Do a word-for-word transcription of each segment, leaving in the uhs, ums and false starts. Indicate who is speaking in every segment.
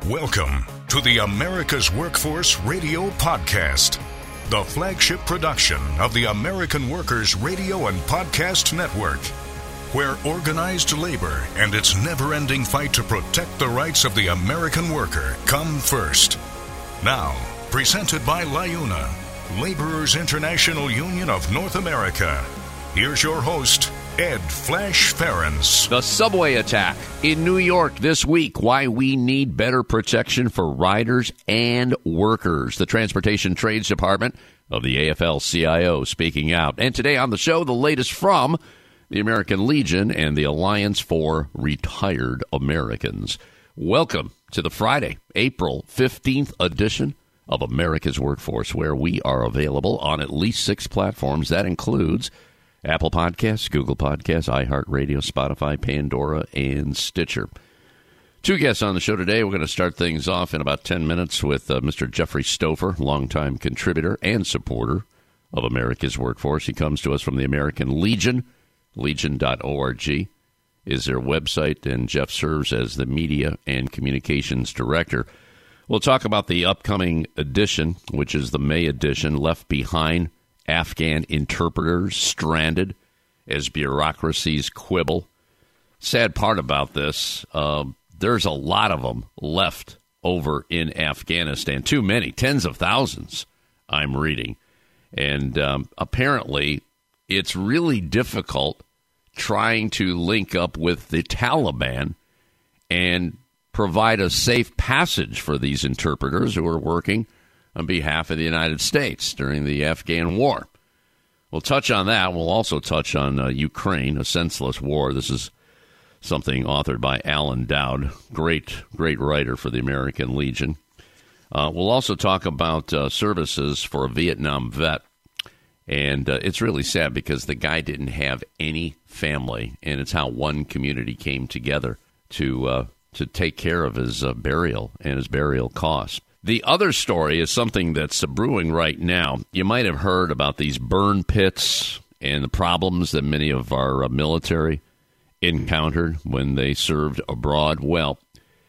Speaker 1: Welcome to the America's Workforce Radio Podcast, the flagship production of the American Workers Radio and Podcast Network, where organized labor and its never-ending fight to protect the rights of the American worker come first. Now, presented by LIUNA, Laborers International Union of North America. Here's your host, Ed Flash Ferens.
Speaker 2: The subway attack in New York this week. Why we need better protection for riders and workers. The Transportation Trades Department of the A F L C I O speaking out. And today on the show, the latest from the American Legion and the Alliance for Retired Americans. Welcome to the Friday, April fifteenth edition of America's Workforce, where we are available on at least six platforms. That includes Apple Podcasts, Google Podcasts, iHeartRadio, Spotify, Pandora, and Stitcher. Two guests on the show today. We're going to start things off in about ten minutes with uh, Mister Jeffrey Stouffer, longtime contributor and supporter of America's Workforce. He comes to us from the American Legion. Legion dot org is their website, and Jeff serves as the Media and Communications Director. We'll talk about the upcoming edition, which is the May edition, Left Behind, Afghan interpreters stranded as bureaucracies quibble. Sad part about this, uh, there's a lot of them left over in Afghanistan. Too many, tens of thousands, I'm reading. And um, apparently it's really difficult trying to link up with the Taliban and provide a safe passage for these interpreters who are working on behalf of the United States during the Afghan war. We'll touch on that. We'll also touch on uh, Ukraine, a senseless war. This is something authored by Alan Dowd, great, great writer for the American Legion. Uh, we'll also talk about uh, services for a Vietnam vet. And uh, it's really sad because the guy didn't have any family, and it's how one community came together to uh, to take care of his uh, burial and his burial costs. The other story is something that's brewing right now. You might have heard about these burn pits and the problems that many of our uh, military encountered when they served abroad. Well,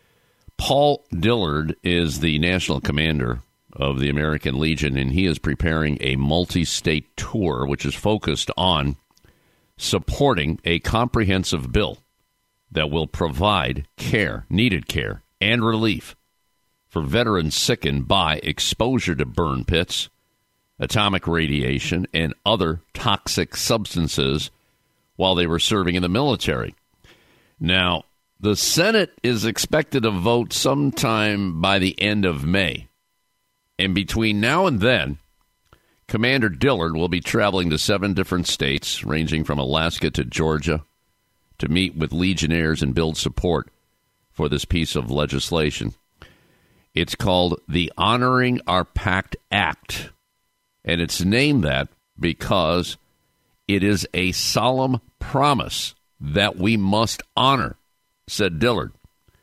Speaker 2: Paul Dillard is the national commander of the American Legion, and he is preparing a multi-state tour which is focused on supporting a comprehensive bill that will provide care, needed care, and relief for veterans sickened by exposure to burn pits, atomic radiation, and other toxic substances while they were serving in the military. Now, the Senate is expected to vote sometime by the end of May. And between now and then, Commander Dillard will be traveling to seven different states, ranging from Alaska to Georgia, to meet with Legionnaires and build support for this piece of legislation. It's called the Honoring Our Pact Act, and it's named that because it is a solemn promise that we must honor, said Dillard.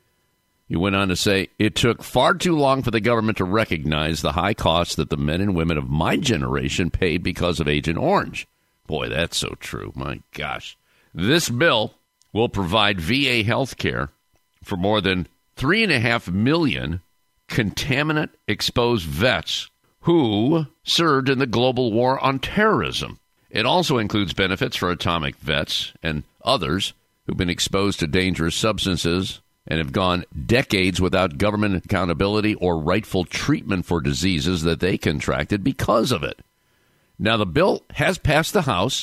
Speaker 2: He went on to say, it took far too long for the government to recognize the high costs that the men and women of my generation paid because of Agent Orange. Boy, that's so true. My gosh. This bill will provide V A health care for more than three and a half million contaminant-exposed vets who served in the global war on terrorism. It also includes benefits for atomic vets and others who've been exposed to dangerous substances and have gone decades without government accountability or rightful treatment for diseases that they contracted because of it. Now, the bill has passed the House,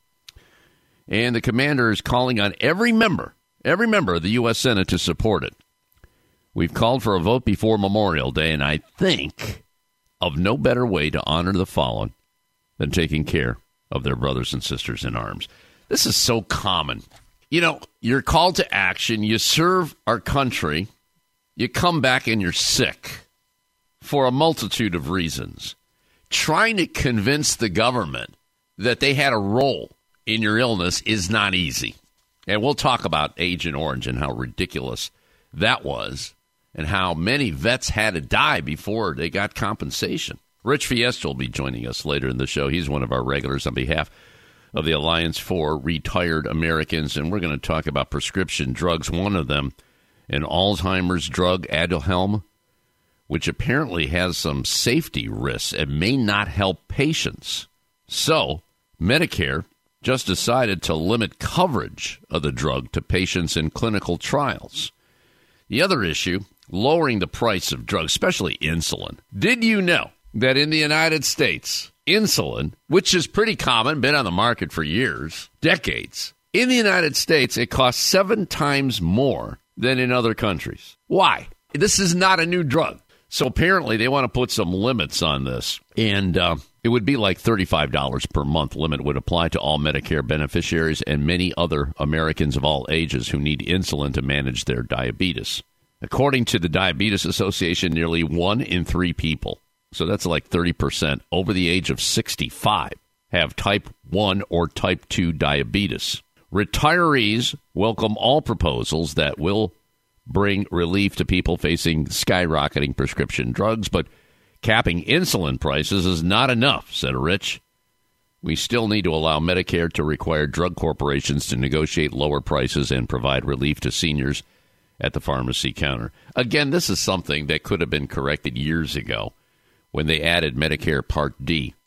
Speaker 2: and the commander is calling on every member, every member of the U S Senate to support it. We've called for a vote before Memorial Day, and I think of no better way to honor the fallen than taking care of their brothers and sisters in arms. This is so common. You know, you're called to action, you serve our country, you come back and you're sick for a multitude of reasons. Trying to convince the government that they had a role in your illness is not easy. And we'll talk about Agent Orange and how ridiculous that was and how many vets had to die before they got compensation. Rich Fiesta will be joining us later in the show. He's one of our regulars on behalf of the Alliance for Retired Americans, and we're going to talk about prescription drugs. One of them an Alzheimer's drug, Aduhelm, which apparently has some safety risks and may not help patients. So, Medicare just decided to limit coverage of the drug to patients in clinical trials. The other issue, lowering the price of drugs, especially insulin. Did you know that in the United States, insulin, which is pretty common, been on the market for years, decades, in the United States, it costs seven times more than in other countries. Why? This is not a new drug. So apparently they want to put some limits on this. And uh, it would be like thirty-five dollars per month limit would apply to all Medicare beneficiaries and many other Americans of all ages who need insulin to manage their diabetes. According to the Diabetes Association, nearly one in three people, so that's like thirty percent, over the age of sixty-five, have type one or type two diabetes. Retirees welcome all proposals that will bring relief to people facing skyrocketing prescription drugs, but capping insulin prices is not enough, said Rich. We still need to allow Medicare to require drug corporations to negotiate lower prices and provide relief to seniors at the pharmacy counter. Again, this is something that could have been corrected years ago when they added Medicare Part D.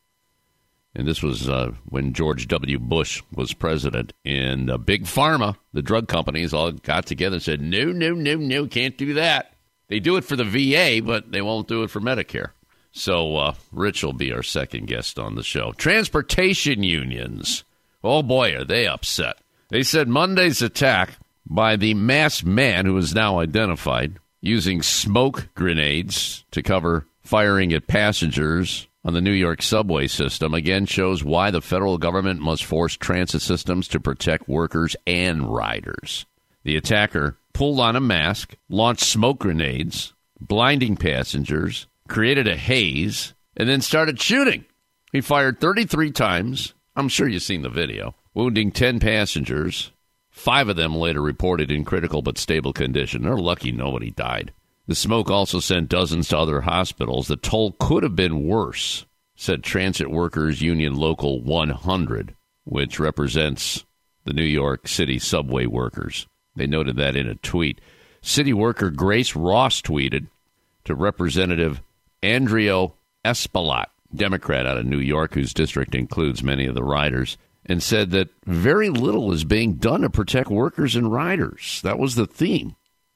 Speaker 2: And this was uh, when George W. Bush was president. And uh, Big Pharma, the drug companies, all got together and said, no, no, no, no, can't do that. They do it for the V A, but they won't do it for Medicare. So uh, Rich will be our second guest on the show. Transportation unions. Oh, boy, are they upset. They said Monday's attack by the masked man who is now identified using smoke grenades to cover firing at passengers on the New York subway system again shows why the federal government must force transit systems to protect workers and riders. The attacker pulled on a mask, launched smoke grenades, blinding passengers, created a haze, and then started shooting. He fired thirty-three times. I'm sure you've seen the video, wounding ten passengers. Five of them later reported in critical but stable condition. They're lucky nobody died. The smoke also sent dozens to other hospitals. The toll could have been worse, said Transit Workers Union Local one hundred, which represents the New York City subway workers. They noted that in a tweet. City worker Grace Ross tweeted to Representative Andrio Espaillat, Democrat out of New York, whose district includes many of the riders, and said that very little is being done to protect workers and riders. That was the theme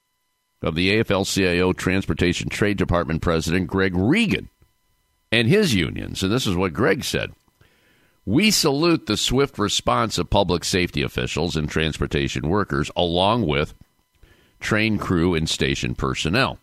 Speaker 2: of the A F L C I O Transportation Trade Department President Greg Regan and his unions. And this is what Greg said. We salute the swift response of public safety officials and transportation workers, along with train crew and station personnel.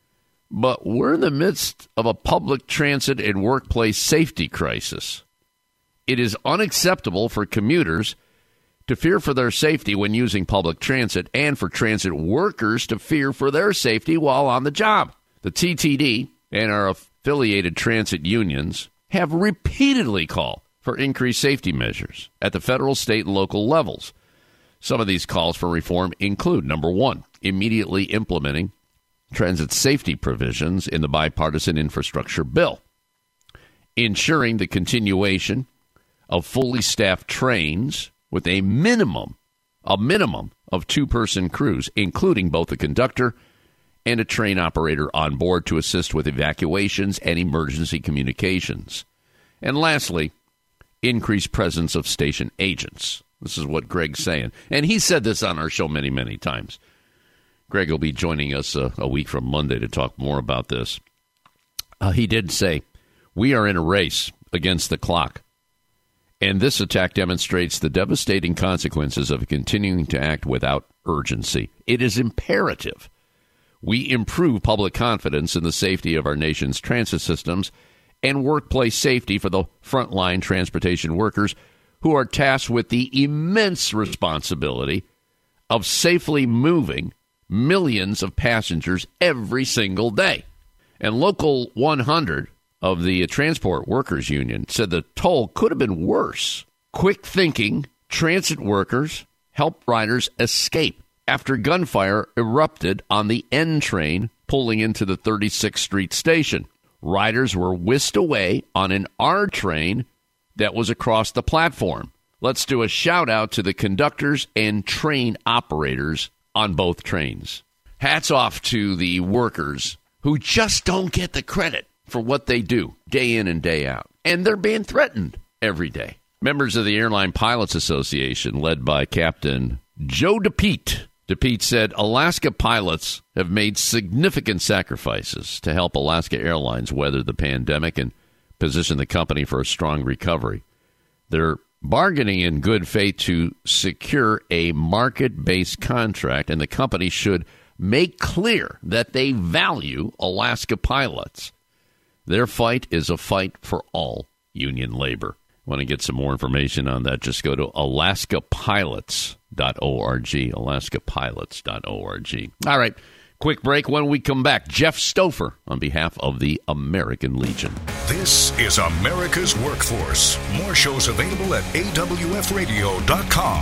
Speaker 2: But we're in the midst of a public transit and workplace safety crisis. It is unacceptable for commuters to fear for their safety when using public transit, and for transit workers to fear for their safety while on the job. The T T D and our affiliated transit unions have repeatedly called for increased safety measures at the federal, state, and local levels. Some of these calls for reform include, number one, immediately implementing transit safety provisions in the bipartisan infrastructure bill, ensuring the continuation of fully staffed trains with a minimum, a minimum of two-person crews, including both a conductor and a train operator on board to assist with evacuations and emergency communications. And lastly, increased presence of station agents. This is what Greg's saying. And he said this on our show many, many times. Greg will be joining us a, a week from Monday to talk more about this. Uh, he did say, we are in a race against the clock. And this attack demonstrates the devastating consequences of continuing to act without urgency. It is imperative we improve public confidence in the safety of our nation's transit systems and workplace safety for the frontline transportation workers who are tasked with the immense responsibility of safely moving millions of passengers every single day. And Local one hundred of the Transport Workers Union said the toll could have been worse. Quick thinking, transit workers helped riders escape after gunfire erupted on the N train pulling into the thirty-sixth Street station. Riders were whisked away on an R train that was across the platform. Let's do a shout out to the conductors and train operators on both trains. hats off to the workers who just don't get the credit for what they do day in and day out. And they're being threatened every day. Members of the Airline Pilots Association, led by Captain Joe DePete. DePete said Alaska pilots have made significant sacrifices to help Alaska Airlines weather the pandemic and position the company for a strong recovery. They're bargaining in good faith to secure a market-based contract, and the company should make clear that they value Alaska pilots. Their fight is a fight for all union labor. Want to get some more information on that, just go to alaska pilots dot org, alaska pilots dot org. All right, quick break. When we come back, Jeff Stouffer on behalf of the American Legion.
Speaker 1: This is America's Workforce. More shows available at A W F radio dot com.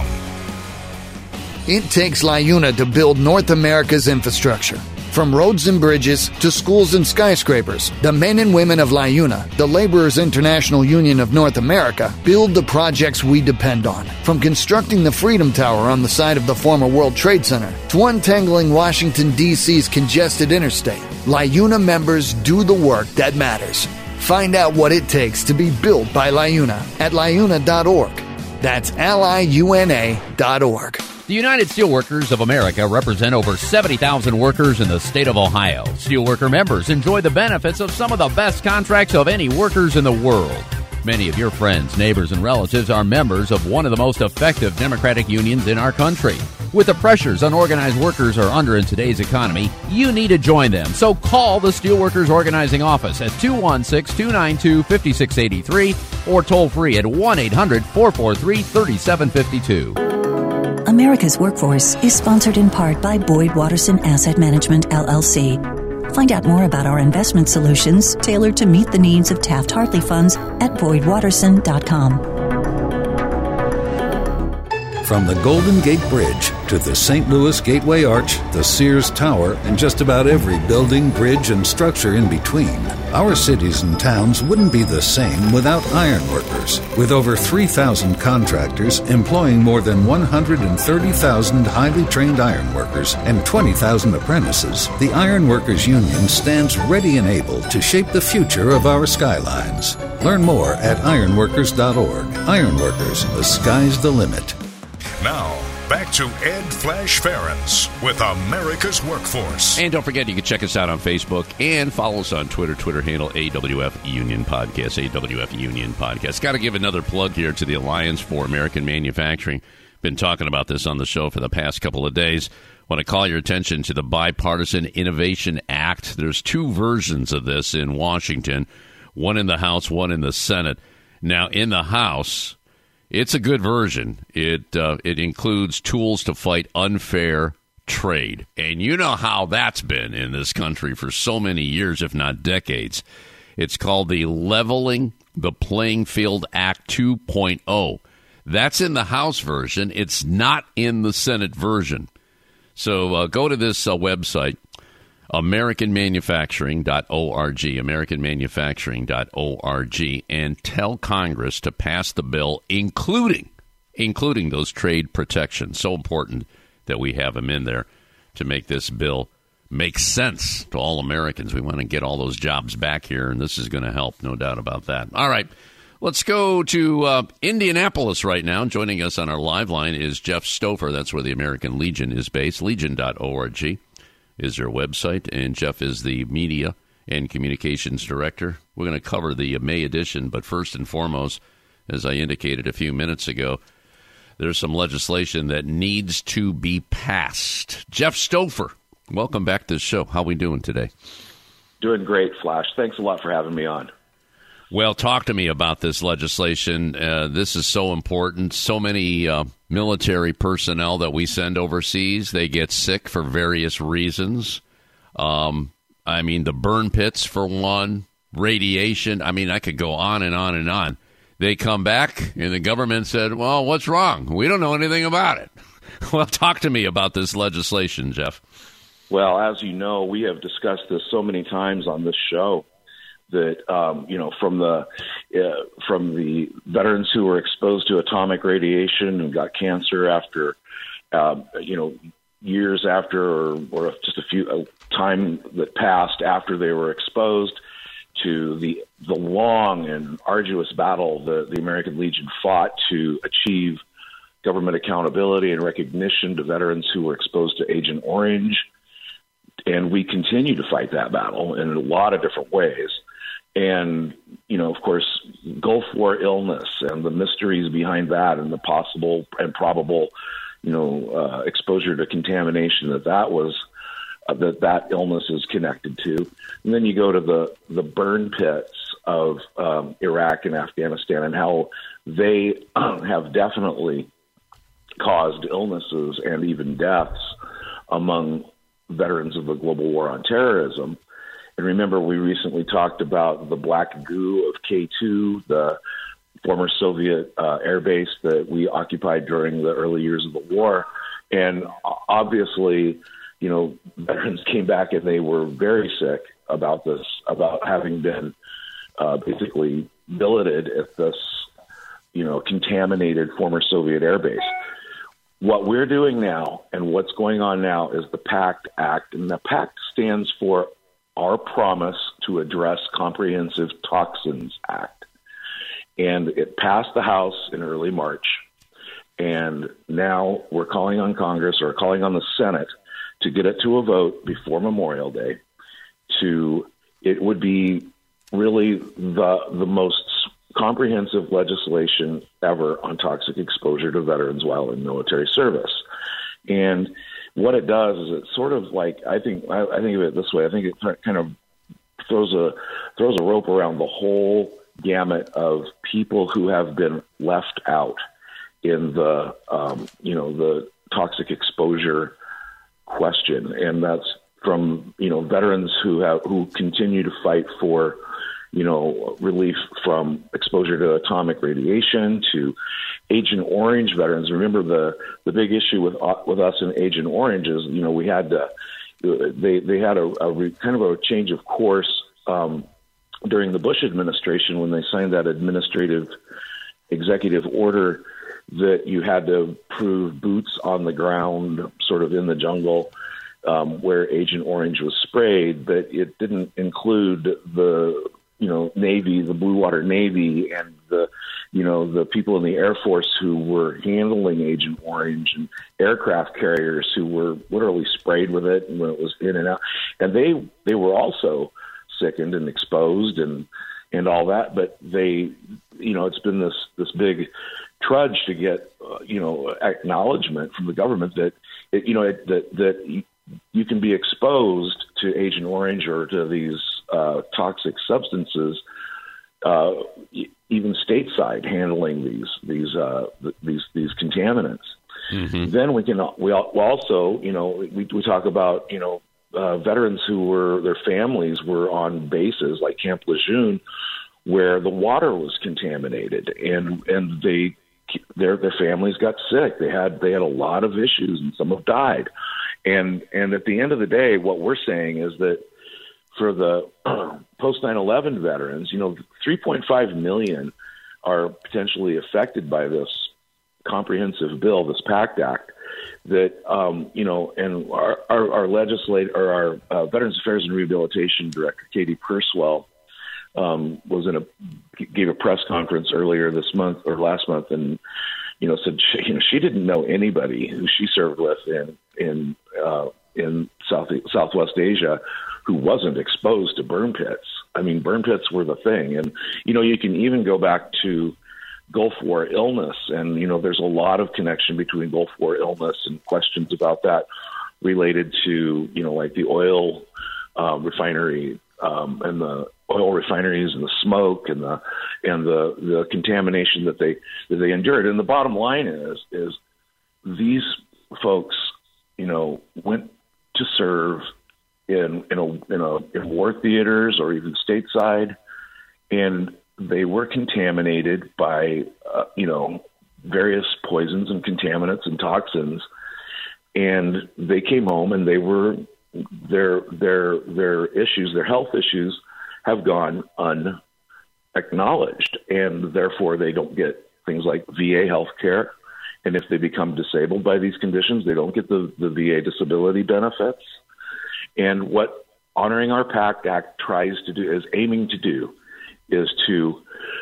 Speaker 3: It takes LiUNA to build North America's infrastructure. From roads and bridges to schools and skyscrapers, the men and women of LiUNA, the Laborers International Union of North America, build the projects we depend on. From constructing the Freedom Tower on the site of the former World Trade Center to untangling Washington, D C's congested interstate, LiUNA members do the work that matters. Find out what it takes to be built by LiUNA at liuna dot org. That's L I U N A dot org.
Speaker 4: The United Steelworkers of America represent over seventy thousand workers in the state of Ohio. Steelworker members enjoy the benefits of some of the best contracts of any workers in the world. Many of your friends, neighbors, and relatives are members of one of the most effective democratic unions in our country. With the pressures unorganized workers are under in today's economy, you need to join them. So call the Steelworkers Organizing Office at two one six, two nine two, five six eight three or toll free at one eight hundred, four four three, three seven five two.
Speaker 5: America's Workforce is sponsored in part by Boyd Watterson Asset Management, L L C. Find out more about our investment solutions tailored to meet the needs of Taft-Hartley funds at boyd watterson dot com.
Speaker 6: From the Golden Gate Bridge to the Saint Louis Gateway Arch, the Sears Tower, and just about every building, bridge, and structure in between, our cities and towns wouldn't be the same without ironworkers. With over three thousand contractors employing more than one hundred thirty thousand highly trained ironworkers and twenty thousand apprentices, the Ironworkers Union stands ready and able to shape the future of our skylines. Learn more at ironworkers dot org. Ironworkers, the sky's the limit.
Speaker 1: Now, back to Ed Flash Ferens with America's Workforce.
Speaker 2: And don't forget, you can check us out on Facebook and follow us on Twitter. Twitter handle A W F Union Podcast, A W F Union Podcast. Got to give another plug here to the Alliance for American Manufacturing. Been talking about this on the show for the past couple of days. Want to call your attention to the Bipartisan Innovation Act. There's two versions of this in Washington, one in the House, one in the Senate. Now, in the House, it's a good version. It uh, it includes tools to fight unfair trade. And you know how that's been in this country for so many years, if not decades. It's called the Leveling the Playing Field Act two point oh. That's in the House version. It's not in the Senate version. So uh, go to this uh, website, american manufacturing dot org, american manufacturing dot org, and tell Congress to pass the bill, including including those trade protections. So important that we have them in there to make this bill make sense to all Americans. We want to get all those jobs back here, and this is going to help, no doubt about that. All right, let's go to uh, Indianapolis right now. Joining us on our live line is Jeff Stouffer. That's where the American Legion is based, legion dot org. Is their website, and Jeff is the Media and Communications Director. We're going to cover the May edition, but first and foremost, as I indicated a few minutes ago, there's some legislation that needs to be passed. Jeff Stouffer, welcome back to the show. How are we doing today?
Speaker 7: Doing great, Flash. Thanks a lot for having me on.
Speaker 2: Well, talk to me about this legislation. Uh, this is so important. So many uh, military personnel that we send overseas, they get sick for various reasons. Um, I mean, the burn pits, for one, radiation. I mean, I could go on and on and on. They come back, and the government said, well, what's wrong? We don't know anything about it. Well, talk to me about this legislation, Jeff.
Speaker 7: Well, as you know, we have discussed this so many times on this show. That um, you know, from the uh, from the veterans who were exposed to atomic radiation and got cancer after, uh, you know, years after, or, or just a few a time that passed after they were exposed, to the the long and arduous battle that the American Legion fought to achieve government accountability and recognition to veterans who were exposed to Agent Orange. And we continue to fight that battle in a lot of different ways. And, you know, of course, Gulf War illness and the mysteries behind that and the possible and probable, you know, uh, exposure to contamination that that was, uh, that that illness is connected to. And then you go to the, the burn pits of um, Iraq and Afghanistan and how they um, have definitely caused illnesses and even deaths among veterans of the global war on terrorism. And remember, we recently talked about the black goo of K two, the former Soviet uh, air base that we occupied during the early years of the war. And obviously, you know, veterans came back and they were very sick about this, about having been uh, basically billeted at this, you know, contaminated former Soviet air base. What we're doing now and what's going on now is the PACT Act, and the PACT stands for Our Promise to Address Comprehensive Toxins Act. And it passed the House in early March, and now we're calling on Congress or calling on the Senate to get it to a vote before Memorial Day. To it would be really the the most comprehensive legislation ever on toxic exposure to veterans while in military service. And what it does is it sort of like, I think, I, I think of it this way. I think it kind of throws a, throws a rope around the whole gamut of people who have been left out in the, um, you know, the toxic exposure question. And that's from, you know, veterans who have, who continue to fight for, you know, relief from exposure to atomic radiation, to Agent Orange veterans. Remember the, the big issue with with us in Agent Orange is, you know, we had to, they they had a, a kind of a change of course um, during the Bush administration when they signed that administrative executive order that you had to prove boots on the ground, sort of in the jungle, um, where Agent Orange was sprayed, but it didn't include the you know, Navy, the Blue Water Navy, and the, you know, the people in the Air Force who were handling Agent Orange, and aircraft carriers who were literally sprayed with it when it was in and out. And they, they were also sickened and exposed and, and all that. But they, you know, it's been this, this big trudge to get, uh, you know, acknowledgement from the government that, it, you know, it, that, that you, you can be exposed to Agent Orange or to these uh, toxic substances, uh, even stateside, handling these these uh, these these contaminants. Mm-hmm. Then we can we also, you know, we we talk about, you know, uh, veterans who were, their families were on bases like Camp Lejeune, where the water was contaminated, and and they their their families got sick. They had they had a lot of issues, and some have died. And and at the end of the day, what we're saying is that for the uh, post nine eleven veterans, you know, three point five million are potentially affected by this comprehensive bill, this PACT Act, that, um, you know, and our, our, our legislator, or our uh, Veterans Affairs and Rehabilitation Director, Katie Purswell, um, was in a, gave a press conference earlier this month or last month, and, you know, said she, you know, she didn't know anybody who she served with in, in, uh, in South, Southwest Asia who wasn't exposed to burn pits. I mean, burn pits were the thing. And, you know, you can even go back to Gulf War illness. And, you know, there's a lot of connection between Gulf War illness and questions about that related to, you know, like the oil uh, refinery um, and the oil refineries and the smoke and the and the, the contamination that they that they endured. And the bottom line is is these folks, you know, went to serve in in a in a in war theaters or even stateside, and they were contaminated by uh, you know, various poisons and contaminants and toxins, and they came home and they were their their their issues, their health issues, have gone unacknowledged, and therefore they don't get things like V A health care, And if they become disabled by these conditions, they don't get the, the V A disability benefits. And what Honoring Our PACT Act tries to do, is aiming to do, is to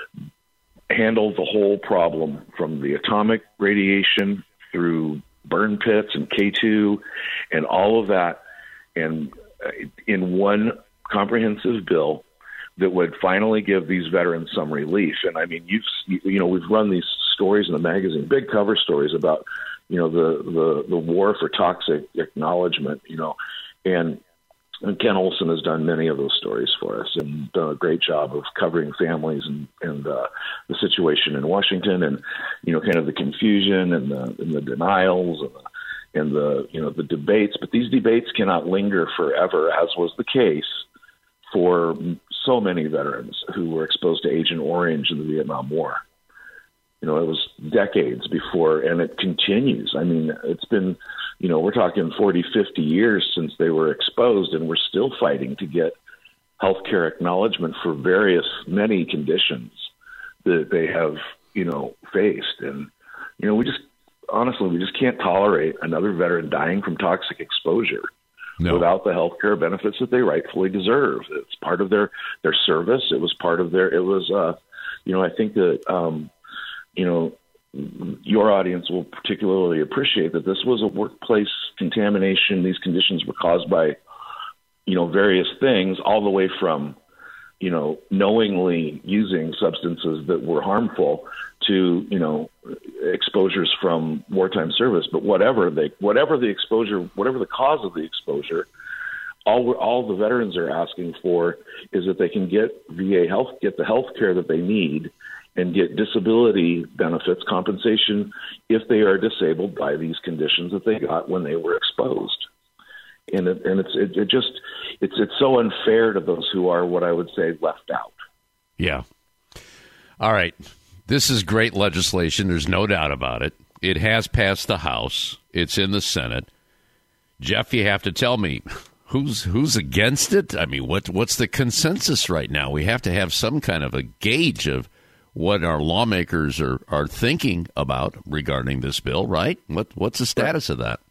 Speaker 7: handle the whole problem from the atomic radiation through burn pits and K two and all of that, and in one comprehensive bill that would finally give these veterans some relief. And I mean, you've, you know, we've run these stories in the magazine, big cover stories about, you know, the, the, the war for toxic acknowledgement, you know, and, and Ken Olson has done many of those stories for us and done a great job of covering families and, and uh, the situation in Washington and, you know, kind of the confusion and the, and the denials and the, and the, you know, the debates. But these debates cannot linger forever, as was the case for so many veterans who were exposed to Agent Orange in the Vietnam War. You know, it was decades before, and it continues. I mean, it's been, you know, we're talking forty, fifty years since they were exposed, and we're still fighting to get healthcare acknowledgement for various, many conditions that they have, you know, faced. And, you know, we just, honestly, we just can't tolerate another veteran dying from toxic exposure. No. Without the health care benefits that they rightfully deserve. It's part of their, their service. It was part of their, it was, uh, you know, I think that, um, you know, your audience will particularly appreciate that this was a workplace contamination. These conditions were caused by, you know, various things, all the way from, you know, knowingly using substances that were harmful to, you know, exposures from wartime service. But whatever they, whatever the exposure, whatever the cause of the exposure, all we're, all the veterans are asking for is that they can get V A health, get the health care that they need, and get disability benefits, compensation, if they are disabled by these conditions that they got when they were exposed. And it, and it's it, it just it's it's so unfair to those who are, what I would say, left out.
Speaker 2: Yeah. All right. This is great legislation. There's no doubt about it. It has passed the House. It's in the Senate. Jeff, you have to tell me who's who's against it. I mean, what what's the consensus right now? We have to have some kind of a gauge of what our lawmakers are, are thinking about regarding this bill, right? What what's the status of that?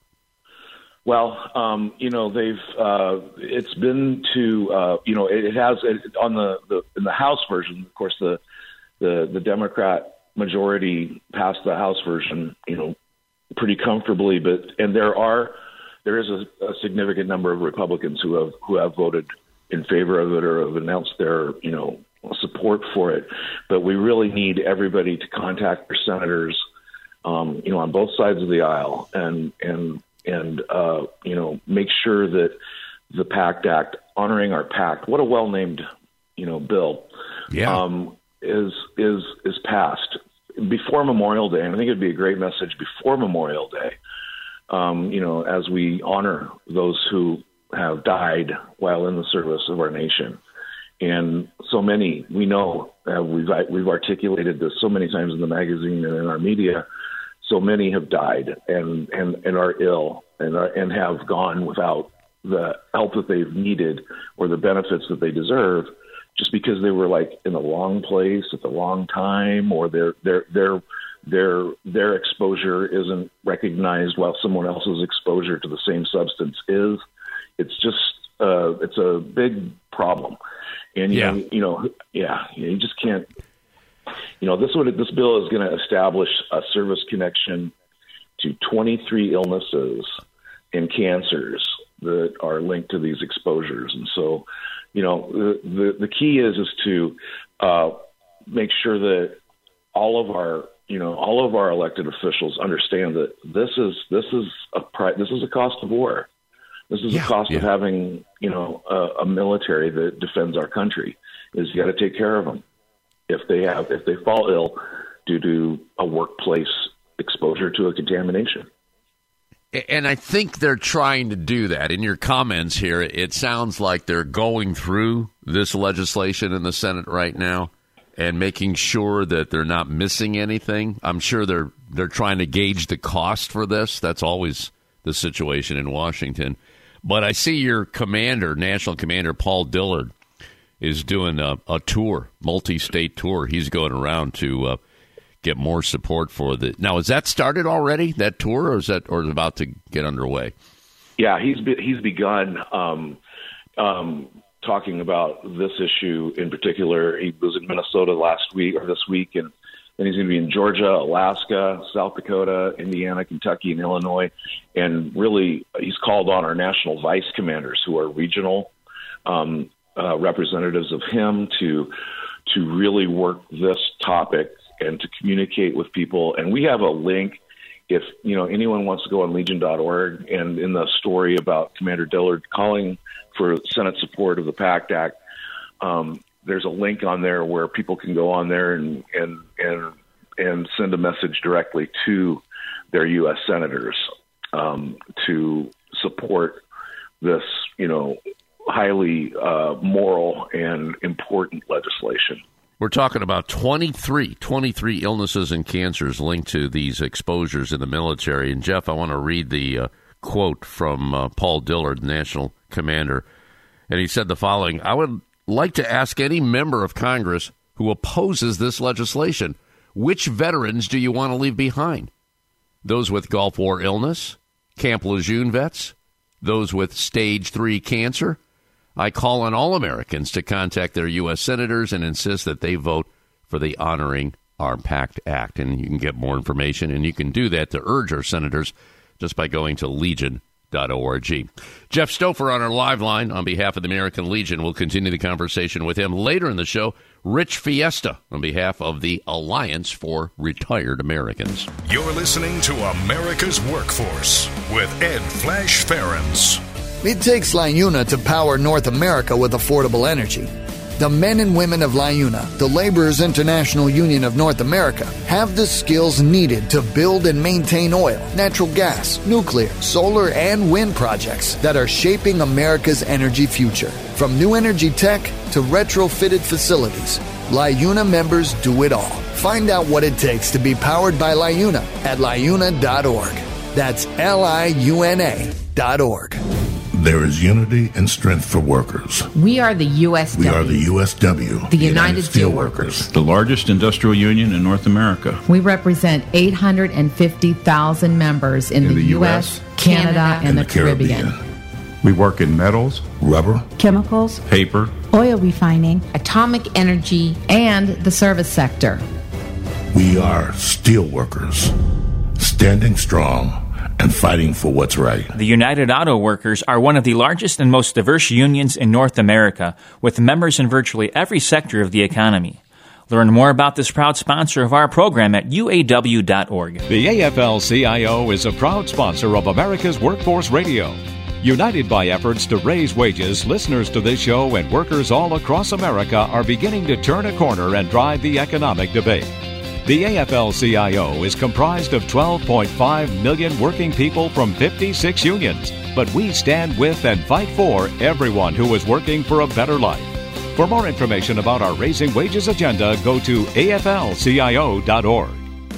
Speaker 7: Well, um, you know, they've uh, it's been to uh, you know it, it has it, on the, the in the House version. Of course, the the the Democrat majority passed the House version, you know, pretty comfortably. But and there are there is a, a significant number of Republicans who have who have voted in favor of it or have announced their you know support for it. But we really need everybody to contact their senators, um, you know, on both sides of the aisle, and and. and, uh, you know, make sure that the PACT Act, Honoring Our PACT, what a well-named, you know, bill,
Speaker 2: yeah.
Speaker 7: um, is is is passed before Memorial Day. And I think it'd be a great message before Memorial Day, um, you know, as we honor those who have died while in the service of our nation. And so many, we know, uh, we've we've articulated this so many times in the magazine and in our media. So many have died and, and, and are ill and are, and have gone without the help that they've needed or the benefits that they deserve, just because they were like in the wrong place at the wrong time, or their their their their their exposure isn't recognized while someone else's exposure to the same substance is. It's just uh, it's a big problem, and you
Speaker 2: yeah.
Speaker 7: know, you know, yeah, you just can't. You know, this would this bill is going to establish a service connection to twenty-three illnesses and cancers that are linked to these exposures. And so, you know, the the, the key is is to uh, make sure that all of our you know all of our elected officials understand that this is this is a pri- this is a cost of war. This is
Speaker 2: yeah,
Speaker 7: a cost
Speaker 2: yeah.
Speaker 7: of having you know a, a military that defends our country. Is you got to take care of them. If they have, if they fall ill due to a workplace exposure to a contamination.
Speaker 2: And I think they're trying to do that. In your comments here, it sounds like they're going through this legislation in the Senate right now and making sure that they're not missing anything. I'm sure they're they're trying to gauge the cost for this. That's always the situation in Washington. But I see your commander, National Commander Paul Dillard, is doing a, a tour, multi-state tour. He's going around to uh, get more support for the. Now, is that started already, that tour, or is that or is it about to get underway?
Speaker 7: Yeah, he's be, he's begun um, um, talking about this issue in particular. He was in Minnesota last week or this week, and then he's going to be in Georgia, Alaska, South Dakota, Indiana, Kentucky, and Illinois. And really, he's called on our national vice commanders, who are regional um, uh, representatives of him, to to really work this topic and to communicate with people. And we have a link. If you know anyone wants to go on legion dot org, and in the story about Commander Dillard calling for Senate support of the PACT Act, um, there's a link on there where people can go on there and and and and send a message directly to their U S senators um, to support this, you know, highly uh, moral and important legislation.
Speaker 2: We're talking about twenty-three, twenty-three illnesses and cancers linked to these exposures in the military. And, Jeff, I want to read the uh, quote from uh, Paul Dillard, National Commander. And he said the following: I would like to ask any member of Congress who opposes this legislation, which veterans do you want to leave behind? Those with Gulf War illness? Camp Lejeune vets? Those with stage three cancer? I call on all Americans to contact their U S senators and insist that they vote for the Honoring Our PACT Act. And you can get more information, and you can do that to urge our senators just by going to legion dot org. Jeff Stouffer on our live line on behalf of the American Legion. We'll continue the conversation with him later in the show. Rich Fiesta on behalf of the Alliance for Retired Americans.
Speaker 1: You're listening to America's Workforce with Ed Flash Ferens.
Speaker 3: It takes LiUNA to power North America with affordable energy. The men and women of LiUNA, the Laborers International Union of North America, have the skills needed to build and maintain oil, natural gas, nuclear, solar, and wind projects that are shaping America's energy future. From new energy tech to retrofitted facilities, LiUNA members do it all. Find out what it takes to be powered by LiUNA at liuna dot org. That's L I U N A dot org.
Speaker 8: There is unity and strength for workers.
Speaker 9: We are the U S W.
Speaker 8: We are the U S W.
Speaker 9: The, the United, United Steelworkers.
Speaker 10: The largest industrial union in North America.
Speaker 9: We represent eight hundred fifty thousand members in, in the, the U S, Canada, Canada and, and the, the Caribbean. Caribbean.
Speaker 10: We work in metals,
Speaker 8: rubber,
Speaker 9: chemicals,
Speaker 10: paper,
Speaker 9: oil refining, atomic energy, and the service sector.
Speaker 8: We are steelworkers, standing strong and fighting for what's right.
Speaker 11: The United Auto Workers are one of the largest and most diverse unions in North America, with members in virtually every sector of the economy. Learn more about this proud sponsor of our program at U A W dot org.
Speaker 12: The A F L C I O is a proud sponsor of America's Workforce Radio. United by efforts to raise wages, listeners to this show and workers all across America are beginning to turn a corner and drive the economic debate. The A F L C I O is comprised of twelve point five million working people from fifty-six unions, but we stand with and fight for everyone who is working for a better life. For more information about our Raising Wages agenda, go to A F L C I O dot org.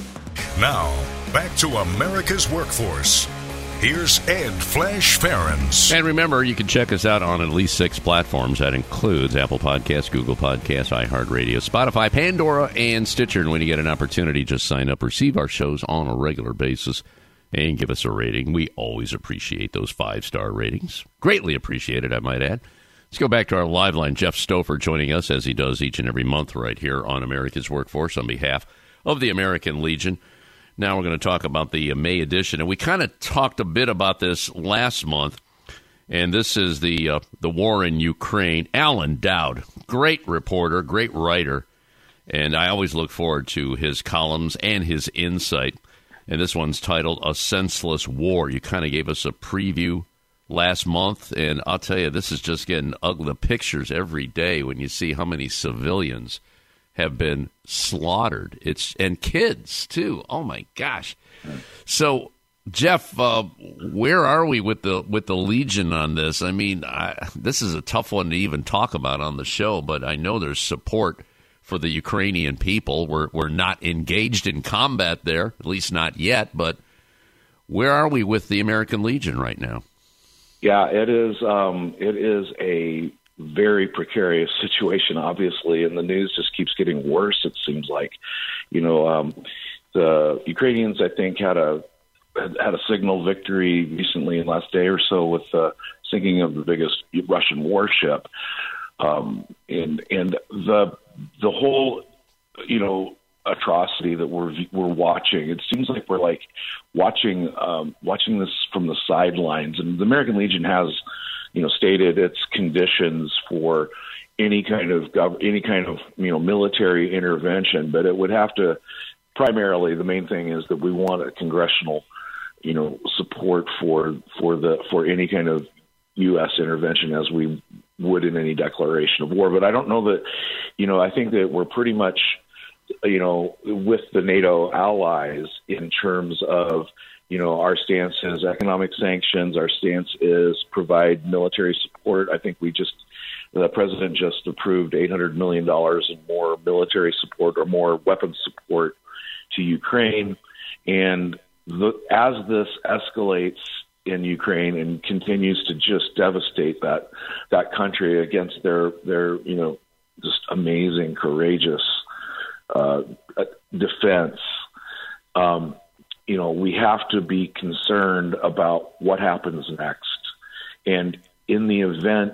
Speaker 1: Now, back to America's Workforce. Here's Ed Flash Ferens.
Speaker 2: And remember, you can check us out on at least six platforms. That includes Apple Podcasts, Google Podcasts, iHeartRadio, Spotify, Pandora, and Stitcher. And when you get an opportunity, just sign up, receive our shows on a regular basis, and give us a rating. We always appreciate those five-star ratings. Greatly appreciated, I might add. Let's go back to our live line. Jeff Stouffer joining us, as he does each and every month right here on America's Workforce on behalf of the American Legion. Now we're going to talk about the May edition, and we kind of talked a bit about this last month, and this is the uh, the war in Ukraine. Alan Dowd, great reporter, great writer, and I always look forward to his columns and his insight, and this one's titled A Senseless War. You kind of gave us a preview last month, and I'll tell you, this is just getting ugly. The pictures every day when you see how many civilians have been slaughtered. It's and kids too. Oh my gosh! So, Jeff, uh, where are we with the with the Legion on this? I mean, I, this is a tough one to even talk about on the show, but I know there's support for the Ukrainian people. We're we're not engaged in combat there, at least not yet. But where are we with the American Legion right now?
Speaker 7: Yeah, it is. Um, it is a very precarious situation, obviously, and the news just keeps getting worse, it seems like. You know, um, the Ukrainians, I think, had a had a signal victory recently in the last day or so with the sinking of the biggest Russian warship. Um, and and the the whole, you know, atrocity that we're we're watching, it seems like we're like watching um, watching this from the sidelines. And the American Legion has, you know, stated its conditions for any kind of gov- any kind of you know military intervention, but it would have to primarily, the main thing is that we want a congressional, you know, support for for the for any kind of U S intervention as we would in any declaration of war. But I don't know that, you know, I think that we're pretty much, you know, with the NATO allies in terms of, you know, our stance is economic sanctions, our stance is provide military support. I think we just, the president just approved eight hundred million dollars in more military support or more weapons support to Ukraine. And the, as this escalates in Ukraine and continues to just devastate that that country against their their you know just amazing, courageous uh, defense, um, you know we have to be concerned about what happens next. And in the event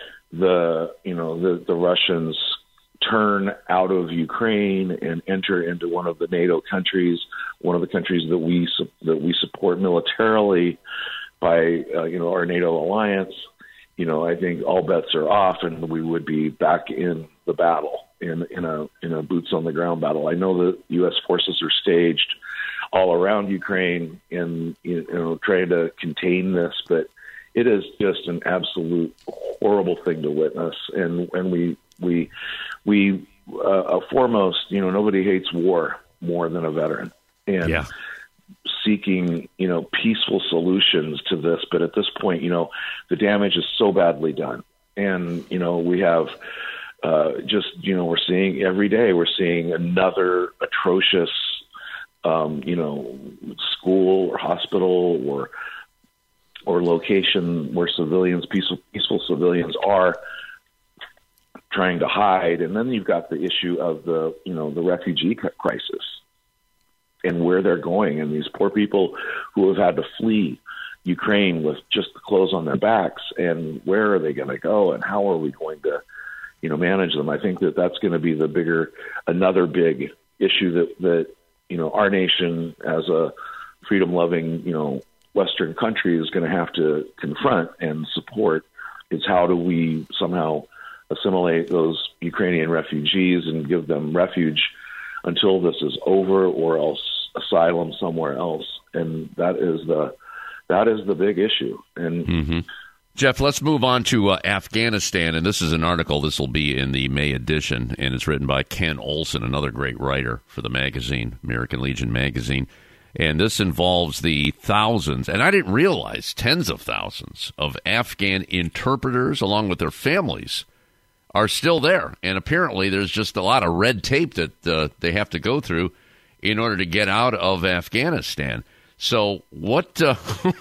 Speaker 7: the you know the, the Russians turn out of Ukraine and enter into one of the NATO countries, one of the countries that we that we support militarily by uh, you know our NATO alliance, you know I think all bets are off, and we would be back in the battle, in in a in a boots on the ground battle. I know that U S forces are staged all around Ukraine in you know trying to contain this, but it is just an absolute horrible thing to witness, and and we we we uh, foremost, you know nobody hates war more than a veteran, and
Speaker 2: yeah.
Speaker 7: seeking, you know, peaceful solutions to this. But at this point, you know, the damage is so badly done. And, you know, we have uh, just, you know, we're seeing every day, we're seeing another atrocious, um, you know, school or hospital or, or location where civilians, peaceful, peaceful civilians are trying to hide. And then you've got the issue of the, you know, the refugee crisis and where they're going, and these poor people who have had to flee Ukraine with just the clothes on their backs, and where are they going to go, and how are we going to, you know, manage them? I think that that's going to be the bigger, another big issue that, that, you know, our nation as a freedom-loving, you know, Western country is going to have to confront and support, is how do we somehow assimilate those Ukrainian refugees and give them refuge until this is over, or else asylum somewhere else. And that is the that is the big issue. And
Speaker 2: mm-hmm. Jeff, let's move on to uh, Afghanistan. And this is an article. This will be in the May edition, and it's written by Ken Olson, another great writer for the magazine, American Legion magazine. And this involves the thousands, and I didn't realize tens of thousands of Afghan interpreters, along with their families, are still there. And apparently there's just a lot of red tape that uh, they have to go through in order to get out of Afghanistan. So what uh,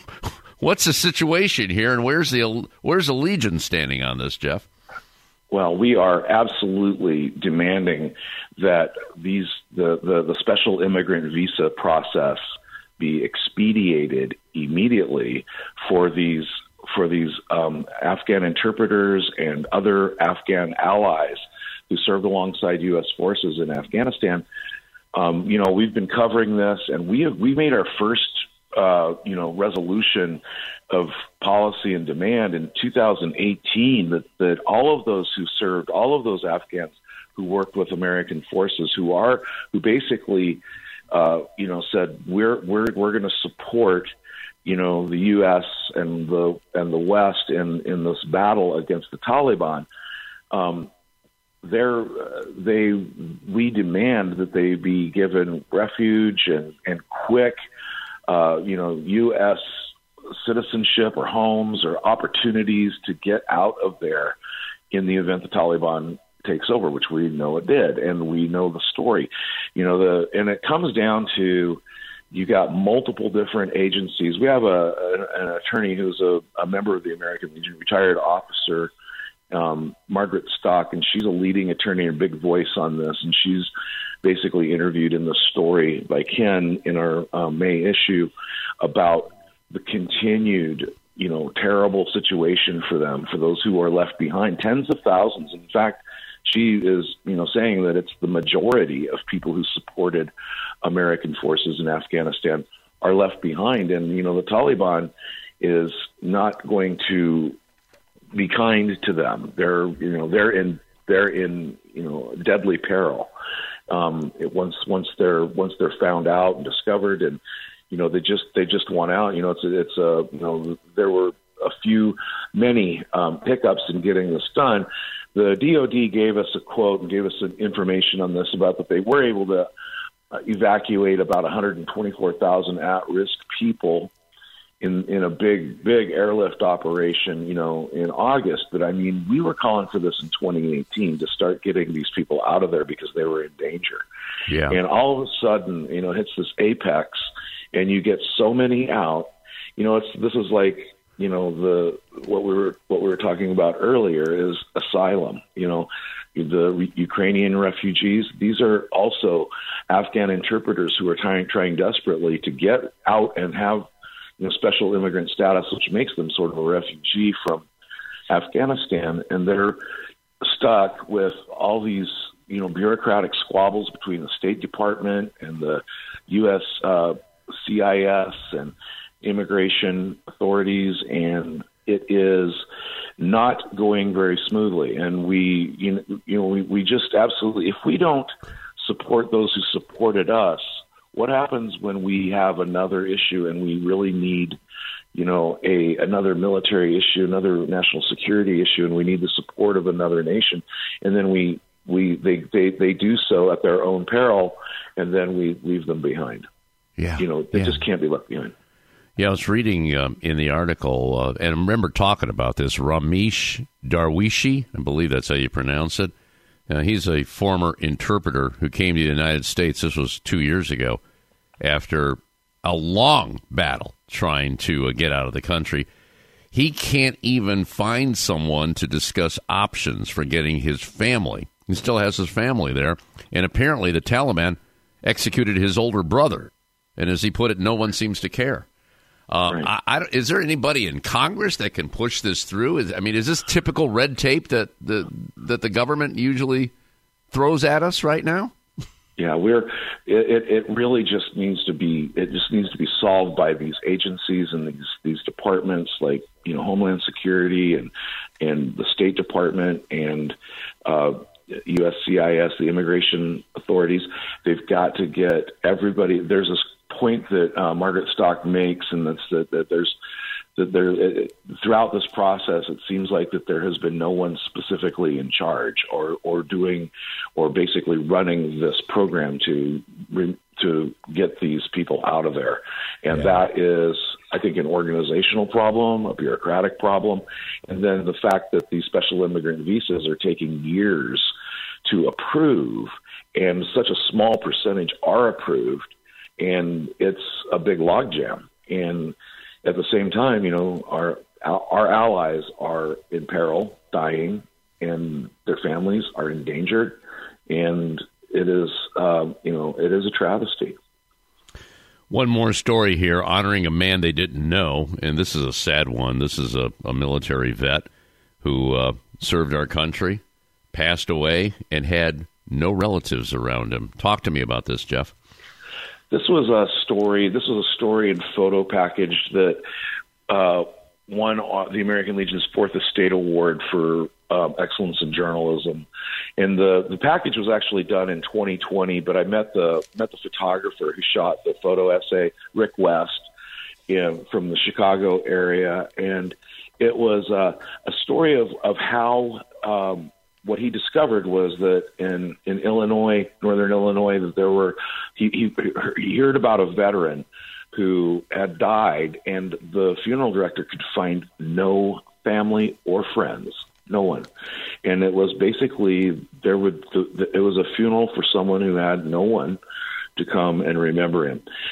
Speaker 2: what's the situation here, and where's the where's the Legion standing on this, Jeff?
Speaker 7: Well, we are absolutely demanding that these the, the, the special immigrant visa process be expedited immediately for these for these um, Afghan interpreters and other Afghan allies who served alongside U S forces in Afghanistan. Um, you know, we've been covering this, and we have we made our first, uh, you know, resolution of policy and demand in two thousand eighteen that, that all of those who served, all of those Afghans who worked with American forces, who are who basically, uh, you know, said we're we're we're going to support, you know, the U S and the and the West in, in this battle against the Taliban. Um, they're, uh, they we demand that they be given refuge and and quick, uh, you know, U S citizenship or homes or opportunities to get out of there in the event the Taliban takes over, which we know it did, and we know the story. You know, the and it comes down to, you got multiple different agencies. We have a, a an attorney who's a, a member of the American Legion, retired officer, um, Margaret Stock, and she's a leading attorney and big voice on this, and she's basically interviewed in the story by Ken in our uh, May issue about the continued, you know, terrible situation for them, for those who are left behind, tens of thousands. In fact, she is, you know, saying that it's the majority of people who supported American forces in Afghanistan are left behind. And, you know, the Taliban is not going to be kind to them. They're, you know, they're in, they're in, you know, deadly peril. Um, it, once, once they're, once they're found out and discovered, and, you know, they just, they just want out. You know, it's, a, it's a, you know, there were a few, many um, hiccups in getting this done. The D O D gave us a quote and gave us some information on this about that they were able to uh, evacuate about one hundred twenty-four thousand at-risk people in in a big, big airlift operation, you know, in August. But I mean, we were calling for this in twenty eighteen to start getting these people out of there because they were in danger.
Speaker 2: Yeah.
Speaker 7: And all of a sudden, you know, it hits this apex, and you get so many out. You know, it's this is like, you know, the what we were what we were talking about earlier is asylum. You know, the re- Ukrainian refugees. These are also Afghan interpreters who are trying trying desperately to get out and have, you know, special immigrant status, which makes them sort of a refugee from Afghanistan, and they're stuck with all these, you know, bureaucratic squabbles between the State Department and the U S uh, C I S and immigration authorities, and it is not going very smoothly. And we, you know, you know, we, we just absolutely, if we don't support those who supported us, what happens when we have another issue and we really need, you know, a another military issue, another national security issue, and we need the support of another nation, and then we we they they, they do so at their own peril, and then we leave them behind.
Speaker 2: Yeah,
Speaker 7: you know, they
Speaker 2: yeah.
Speaker 7: just can't be left behind.
Speaker 2: Yeah, I was reading um, in the article, uh, and I remember talking about this, Ramesh Darwishi, I believe that's how you pronounce it. Uh, he's a former interpreter who came to the United States. This was two years ago after a long battle trying to uh, get out of the country. He can't even find someone to discuss options for getting his family. He still has his family there, and apparently the Taliban executed his older brother. And as he put it, no one seems to care. Uh, right. I, I, is there anybody in Congress that can push this through? Is, I mean, is this typical red tape that the that the government usually throws at us right now?
Speaker 7: Yeah, we're. It, it really just needs to be. It just needs to be solved by these agencies and these these departments, like, you know, Homeland Security and and the State Department and uh, U S C I S, the immigration authorities. They've got to get everybody. There's this point that uh, Margaret Stock makes, and that's that, that there's that there it, throughout this process, it seems like that there has been no one specifically in charge or or doing or basically running this program to to get these people out of there, and yeah. that is, I think, an organizational problem, a bureaucratic problem, and then the fact that these special immigrant visas are taking years to approve, and such a small percentage are approved. And it's a big logjam. And at the same time, you know, our our allies are in peril, dying, and their families are endangered. And it is, um, you know, it is a travesty.
Speaker 2: One more story here, honoring a man they didn't know, and this is a sad one. This is a, a military vet who uh, served our country, passed away, and had no relatives around him. Talk to me about this, Jeff.
Speaker 7: This was a story. This was a story and photo package that uh, won the American Legion's Fourth Estate Award for um, excellence in journalism. And the, the package was actually done in twenty twenty. But I met the met the photographer who shot the photo essay, Rick West, in, from the Chicago area, and it was uh, a story of of how. Um, What he discovered was that in, in Illinois, northern Illinois, that there were he, he he heard about a veteran who had died, and the funeral director could find no family or friends, no one, and it was basically there would it was a funeral for someone who had no one to come and remember him.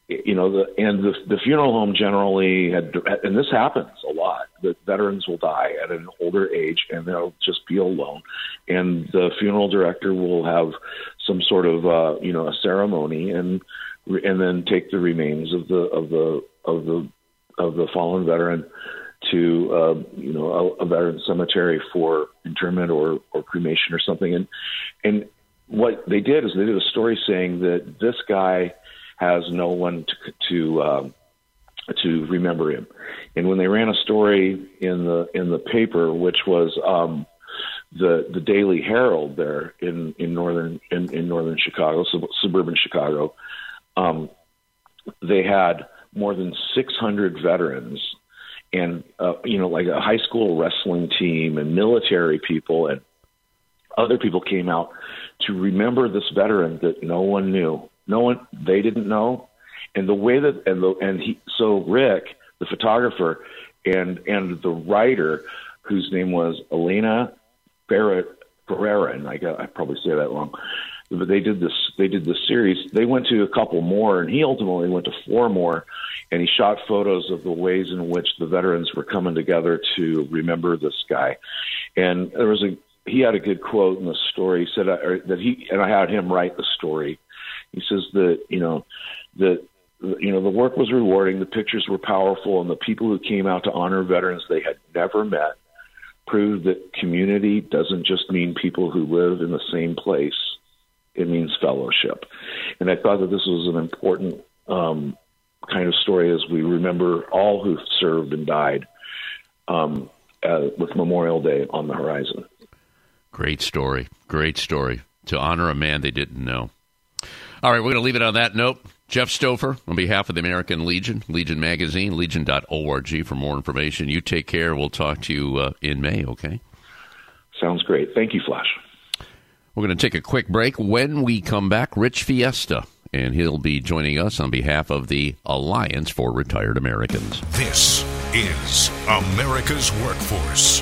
Speaker 7: you know, the, and the, the funeral home generally had, and this happens a lot, that veterans will die at an older age and they'll just be alone. And the funeral director will have some sort of, uh, you know, a ceremony and, and then take the remains of the, of the, of the, of the fallen veteran to, uh, you know, a, a veteran cemetery for interment or, or cremation or something. And, and what they did is they did a story saying that this guy has no one to to um, to remember him. And when they ran a story in the in the paper, which was um, the the Daily Herald there in in northern in, in northern Chicago, sub- suburban Chicago, um, they had more than six hundred veterans, and uh, you know, like a high school wrestling team and military people and other people came out to remember this veteran that no one knew. No one, they didn't know. And the way that, and the, and he, so Rick, the photographer and, and the writer, whose name was Elena Barrett Ferreira, and I got, I probably say that wrong, but they did this, they did this series. They went to a couple more, and he ultimately went to four more, and he shot photos of the ways in which the veterans were coming together to remember this guy. And there was a, he had a good quote in the story. He said uh, that he, and I had him write the story. He says that, you know, that, you know, the work was rewarding, the pictures were powerful, and the people who came out to honor veterans they had never met proved that community doesn't just mean people who live in the same place. It means fellowship. And I thought that this was an important um, kind of story as we remember all who served and died um, uh, with Memorial Day on the horizon.
Speaker 2: Great story. Great story. To honor a man they didn't know. All right, we're going to leave it on that note. Jeff Stouffer, on behalf of the American Legion, Legion Magazine, legion dot org for more information. You take care. We'll talk to you uh, in May, okay?
Speaker 7: Sounds great. Thank you, Flash.
Speaker 2: We're going to take a quick break. When we come back, Rich Fiesta, and he'll be joining us on behalf of the Alliance for Retired Americans.
Speaker 1: This is America's Workforce.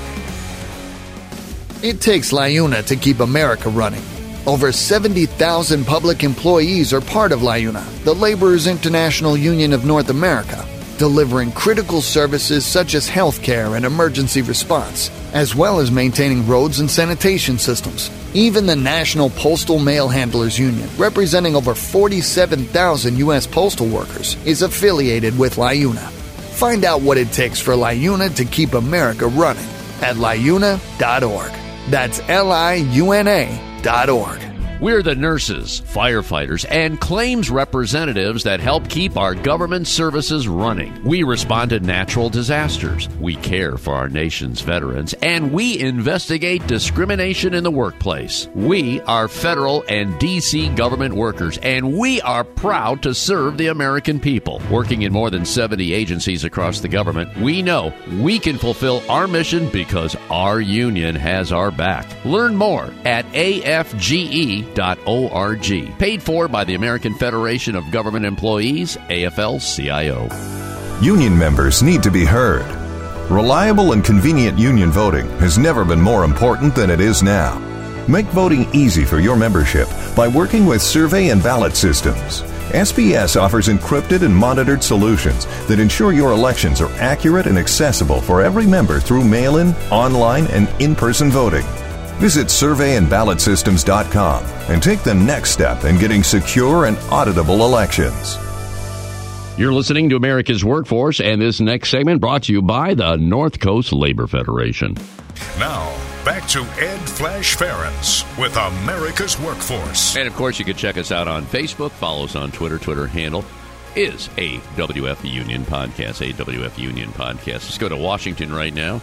Speaker 3: It takes LIUNA to keep America running. Over seventy thousand public employees are part of LIUNA, the Laborers International Union of North America, delivering critical services such as healthcare and emergency response, as well as maintaining roads and sanitation systems. Even the National Postal Mail Handlers Union, representing over forty-seven thousand U S postal workers, is affiliated with LIUNA. Find out what it takes for LIUNA to keep America running at liuna dot org. That's L I U N A dot org.
Speaker 2: We're the nurses, firefighters, and claims representatives that help keep our government services running. We respond to natural disasters. We care for our nation's veterans, and we investigate discrimination in the workplace. We are federal and D C government workers, and we are proud to serve the American people. Working in more than seventy agencies across the government, we know we can fulfill our mission because our union has our back. Learn more at A F G E dot org. Paid for by the American Federation of Government Employees, A F L C I O.
Speaker 13: Union members need to be heard. Reliable and convenient union voting has never been more important than it is now. Make voting easy for your membership by working with survey and ballot systems. S B S offers encrypted and monitored solutions that ensure your elections are accurate and accessible for every member through mail-in, online, and in-person voting. Visit survey and ballot systems dot com and take the next step in getting secure and auditable elections.
Speaker 2: You're listening to America's Workforce, and this next segment brought to you by the North Coast Labor Federation.
Speaker 1: Now, back to Ed Flash Ferentz with America's Workforce.
Speaker 2: And, of course, you can check us out on Facebook. Follow us on Twitter. Twitter handle is A W F Union Podcast, A W F Union Podcast. Let's go to Washington right now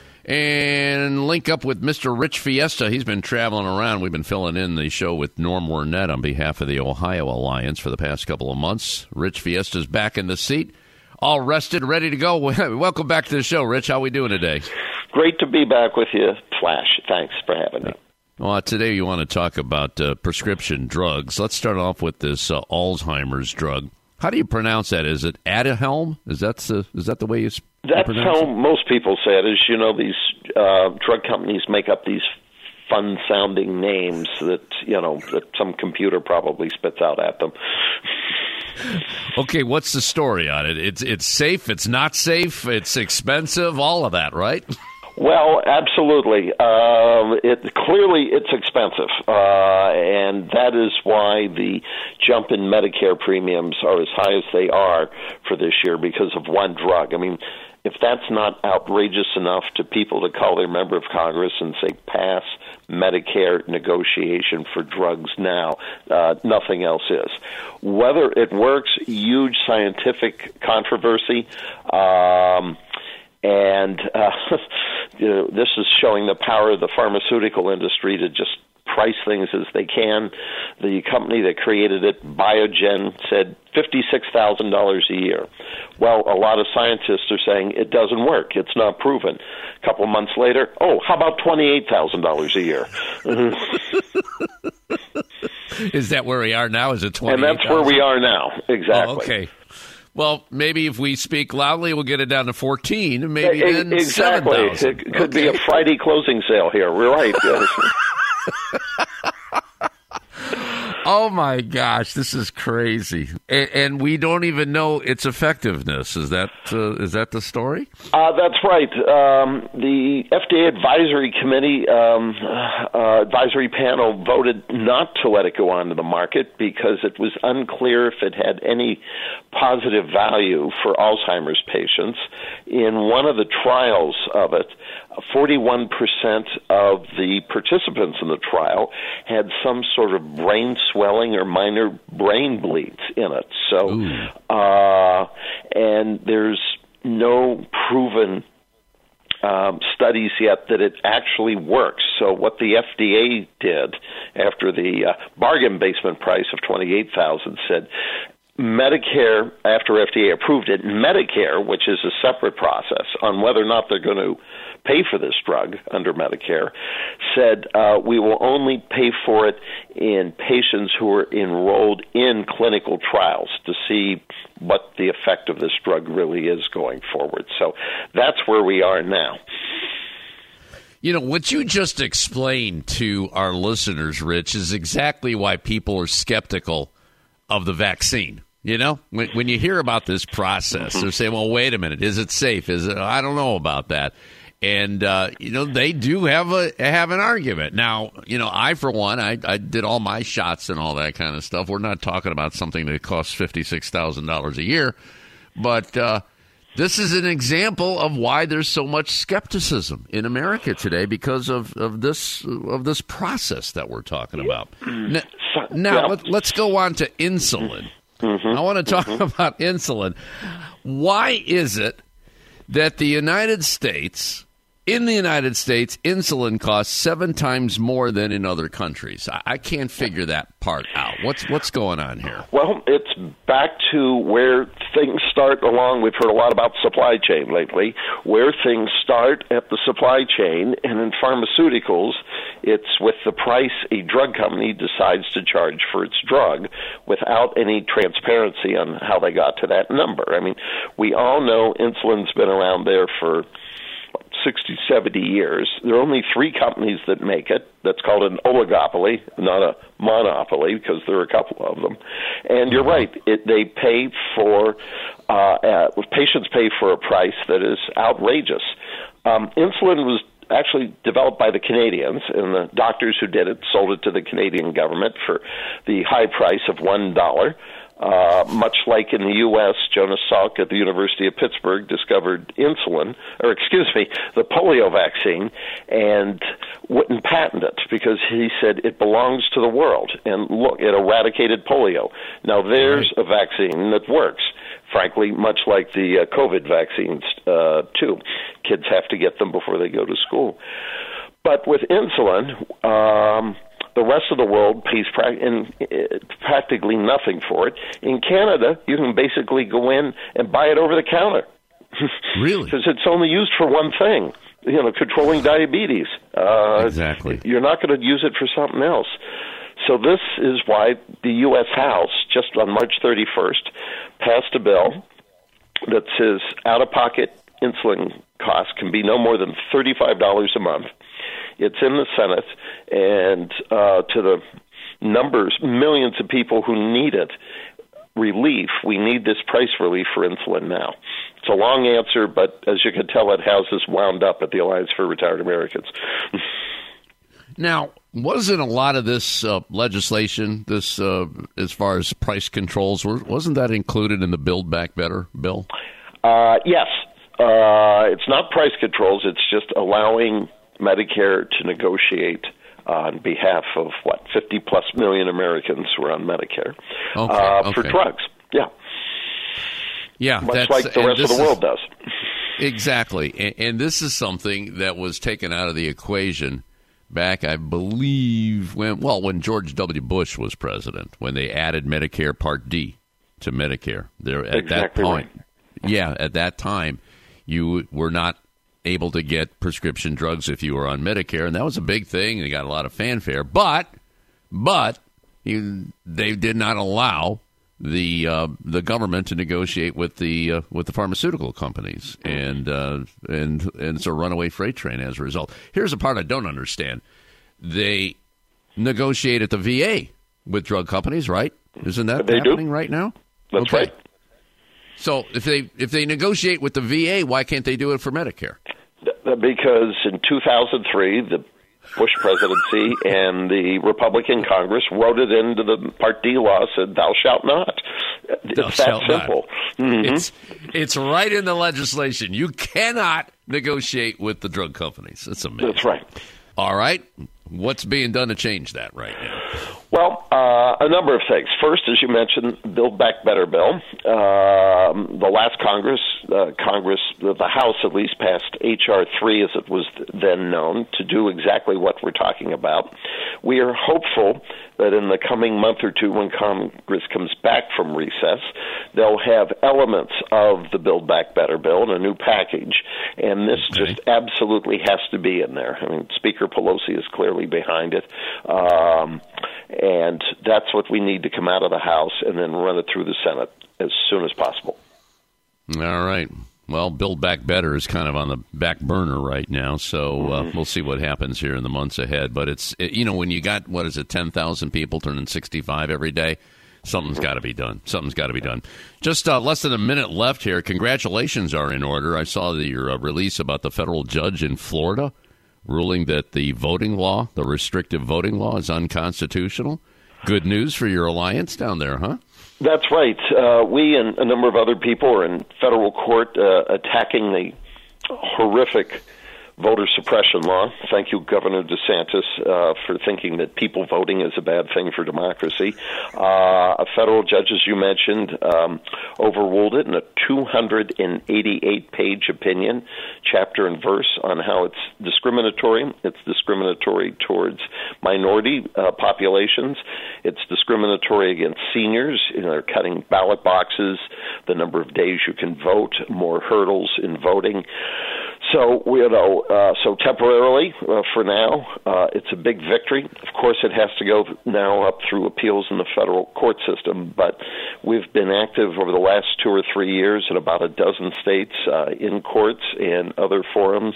Speaker 2: and link up with Mister Rich Fiesta. He's been traveling around. We've been filling in the show with Norm Wernett on behalf of the Ohio Alliance for the past couple of months. Rich Fiesta's back in the seat, all rested, ready to go. Welcome back to the show, Rich. How are we doing today?
Speaker 14: Great to be back with you, Flash. Thanks for having me.
Speaker 2: Well, today you want to talk about uh, prescription drugs. Let's start off with this uh, Alzheimer's drug. How do you pronounce that? Is it Aduhelm? Is that the, is that the way you pronounce it?
Speaker 14: That's how most people say it. Is, you know, these uh, drug companies make up these fun-sounding names that, you know, that some computer probably spits out at them.
Speaker 2: Okay, what's the story on it? It's it's safe, it's not safe, it's expensive, all of that, right?
Speaker 14: Well, absolutely. Um, it clearly it's expensive, uh, and that is why the jump in Medicare premiums are as high as they are for this year because of one drug. I mean, if that's not outrageous enough to people to call their member of Congress and say, pass Medicare negotiation for drugs now, uh, nothing else is. Whether it works, huge scientific controversy. Um, and uh, you know, this is showing the power of the pharmaceutical industry to just price things as they can. The company that created it, Biogen, said fifty-six thousand dollars a year. Well, a lot of scientists are saying it doesn't work. It's not proven. A couple of months later, oh, how about twenty-eight thousand dollars a year?
Speaker 2: Is that where we are now? Is it twenty-eight thousand dollars?
Speaker 14: And that's where we are now, exactly.
Speaker 2: Oh, okay. Well, maybe if we speak loudly, we'll get it down to fourteen, and maybe
Speaker 14: e-
Speaker 2: then
Speaker 14: exactly.
Speaker 2: seven thousand.
Speaker 14: It could
Speaker 2: okay.
Speaker 14: be a Friday closing sale here. We're right. Yes.
Speaker 2: Oh, my gosh, this is crazy. And, and we don't even know its effectiveness. Is that uh, is that the story?
Speaker 14: Uh, that's right. Um, the F D A Advisory Committee, um, uh, advisory panel voted not to let it go onto the market because it was unclear if it had any positive value for Alzheimer's patients. In one of the trials of it, forty-one percent of the participants in the trial had some sort of brain swelling or minor brain bleeds in it. So, uh, and there's no proven um, studies yet that it actually works. So what the F D A did after the uh, bargain basement price of twenty-eight thousand dollars said, Medicare, after F D A approved it, Medicare, which is a separate process on whether or not they're going to pay for this drug under Medicare, said uh, we will only pay for it in patients who are enrolled in clinical trials to see what the effect of this drug really is going forward. So that's where we are now.
Speaker 2: You know, what you just explained to our listeners, Rich, is exactly why people are skeptical of the vaccine. You know, when, when you hear about this process, they're saying, well, wait a minute, is it safe? Is it? I don't know about that. And, uh, you know, they do have a have an argument. Now, you know, I, for one, I, I did all my shots and all that kind of stuff. We're not talking about something that costs fifty-six thousand dollars a year. But uh, this is an example of why there's so much skepticism in America today because of, of this of this process that we're talking about. Now, now let, let's go on to insulin.
Speaker 14: Mm-hmm.
Speaker 2: I want to talk
Speaker 14: mm-hmm.
Speaker 2: about insulin. Why is it that the United States, in the United States, insulin costs seven times more than in other countries? I, I can't figure that part out. What's what's going on here?
Speaker 14: Well, it's back to where things start along. We've heard a lot about supply chain lately, where things start at the supply chain, and in pharmaceuticals, it's with the price a drug company decides to charge for its drug without any transparency on how they got to that number. I mean, we all know insulin's been around there for sixty, seventy years. There are only three companies that make it. That's called an oligopoly, not a monopoly, because there are a couple of them. And you're right, it, they pay for, uh, uh, patients pay for a price that is outrageous. Um, insulin was actually developed by the Canadians, and the doctors who did it sold it to the Canadian government for the high price of one dollar. Uh, much like in the U S, Jonas Salk at the University of Pittsburgh discovered insulin, or excuse me, the polio vaccine, and wouldn't patent it because he said it belongs to the world. And look, it eradicated polio. Now there's a vaccine that works. Frankly, much like the uh, COVID vaccines, uh, too. Kids have to get them before they go to school. But with insulin, um, the rest of the world pays pra- in, uh, practically nothing for it. In Canada, you can basically go in and buy it over the counter.
Speaker 2: Really?
Speaker 14: Because it's only used for one thing, you know, controlling diabetes. Uh,
Speaker 2: exactly.
Speaker 14: You're not going to use it for something else. So this is why the U S House, just on March thirty-first, passed a bill that says out-of-pocket insulin costs can be no more than thirty-five dollars a month. It's in the Senate, and uh, to the numbers, millions of people who need it, relief. We need this price relief for insulin now. It's a long answer, but as you can tell, it has us wound up at the Alliance for Retired Americans.
Speaker 2: Now, wasn't a lot of this uh, legislation, this uh, as far as price controls, wasn't that included in the Build Back Better bill?
Speaker 14: Uh, yes. Uh, it's not price controls. It's just allowing Medicare to negotiate on behalf of, what, fifty-plus million Americans who are on Medicare
Speaker 2: okay,
Speaker 14: uh,
Speaker 2: okay.
Speaker 14: for drugs. Yeah.
Speaker 2: Yeah.
Speaker 14: Much like the rest of the world does.
Speaker 2: Exactly. And, and this is something that was taken out of the equation back, I believe, when well, when George W. Bush was president, when they added Medicare Part D to Medicare. There at
Speaker 14: exactly
Speaker 2: that point,
Speaker 14: right.
Speaker 2: yeah, at that time, you were not able to get prescription drugs if you were on Medicare, and that was a big thing. They got a lot of fanfare, but but you, they did not allow the uh, the government to negotiate with the uh, with the pharmaceutical companies, and uh, and and it's a runaway freight train as a result. Here's the part I don't understand: they negotiate at the V A with drug companies, right? Isn't that
Speaker 14: they
Speaker 2: happening
Speaker 14: do.
Speaker 2: right now?
Speaker 14: That's
Speaker 2: okay.
Speaker 14: right.
Speaker 2: So if they if they negotiate with the V A, why can't they do it for Medicare?
Speaker 14: Because in two thousand three, the Bush presidency and the Republican Congress wrote it into the Part D law, said, thou shalt not.
Speaker 2: Thou
Speaker 14: It's that
Speaker 2: shalt not.
Speaker 14: simple. Mm-hmm.
Speaker 2: It's, it's right in the legislation. You cannot negotiate with the drug companies. That's amazing.
Speaker 14: That's right.
Speaker 2: All right. What's being done to change that right now?
Speaker 14: Well, uh, a number of things. First, as you mentioned, Build Back Better bill. Um, the last Congress, uh, Congress, the House at least, passed H R three, as it was then known, to do exactly what we're talking about. We are hopeful that in the coming month or two, when Congress comes back from recess, they'll have elements of the Build Back Better bill in a new package, and this
Speaker 2: okay.
Speaker 14: just absolutely has to be in there. I mean, Speaker Pelosi is clearly behind it. Um, And that's what we need to come out of the House and then run it through the Senate as soon as possible.
Speaker 2: All right. Well, Build Back Better is kind of on the back burner right now, so uh,
Speaker 14: Mm-hmm.
Speaker 2: we'll see what happens here in the months ahead. But it's, it, you know, when you got, what is it, ten thousand people turning sixty-five every day, something's got to be done. Something's got to be done. Just uh, less than a minute left here. Congratulations are in order. I saw the, your uh, release about the federal judge in Florida ruling that the voting law, the restrictive voting law, is unconstitutional. Good news for your alliance down there, huh?
Speaker 14: That's right. Uh, we and a number of other people are in federal court uh, attacking the horrific voter suppression law. Thank you, Governor DeSantis, uh, for thinking that people voting is a bad thing for democracy. Uh, a federal judge, as you mentioned, um, overruled it in a two hundred eighty-eight page opinion, chapter and verse, on how it's discriminatory. It's discriminatory towards minority uh, populations. It's discriminatory against seniors. You know, they're cutting ballot boxes, the number of days you can vote, more hurdles in voting. So, you know, uh, so temporarily, uh, for now, uh, it's a big victory. Of course, it has to go now up through appeals in the federal court system, but we've been active over the last two or three years in about a dozen states, uh, in courts and other forums,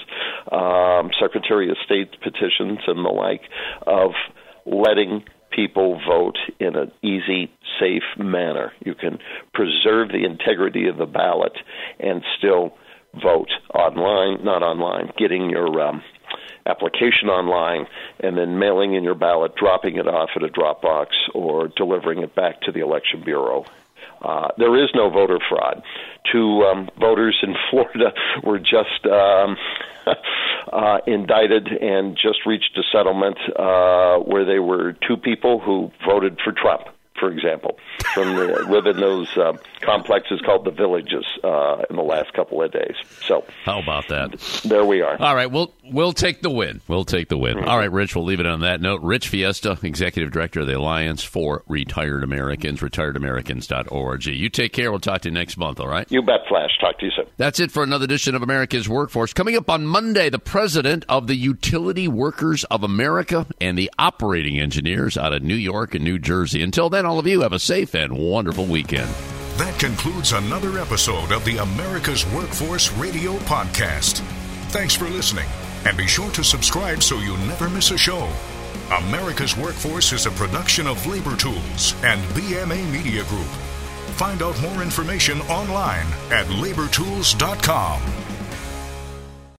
Speaker 14: um, Secretary of State petitions and the like, of letting people vote in an easy, safe manner. You can preserve the integrity of the ballot and still vote online, not online, getting your um, application online and then mailing in your ballot, dropping it off at a drop box, or delivering it back to the Election Bureau. Uh, there is no voter fraud. Two um, voters in Florida were just um, uh, indicted and just reached a settlement uh, where they were two people who voted for Trump, for example, from the, live in those uh, complexes called the Villages uh, in the last couple of days. So
Speaker 2: how about that?
Speaker 14: There we are.
Speaker 2: All right, we'll we'll take the win. We'll take the win.
Speaker 14: Mm-hmm.
Speaker 2: All right, Rich, we'll leave it on that note. Rich Fiesta, Executive Director of the Alliance for Retired Americans, retired americans dot org. You take care. We'll talk to you next month, all right?
Speaker 14: You bet, Flash. Talk to you soon.
Speaker 2: That's it for another edition of America's Workforce. Coming up on Monday, the president of the Utility Workers of America and the operating engineers out of New York and New Jersey. Until then, all of you have a safe and wonderful weekend.
Speaker 1: That concludes another episode of the America's Workforce Radio Podcast. Thanks for listening, and be sure to subscribe so you never miss a show. America's Workforce is a production of Labor Tools and B M A Media Group. Find out more information online at labor tools dot com.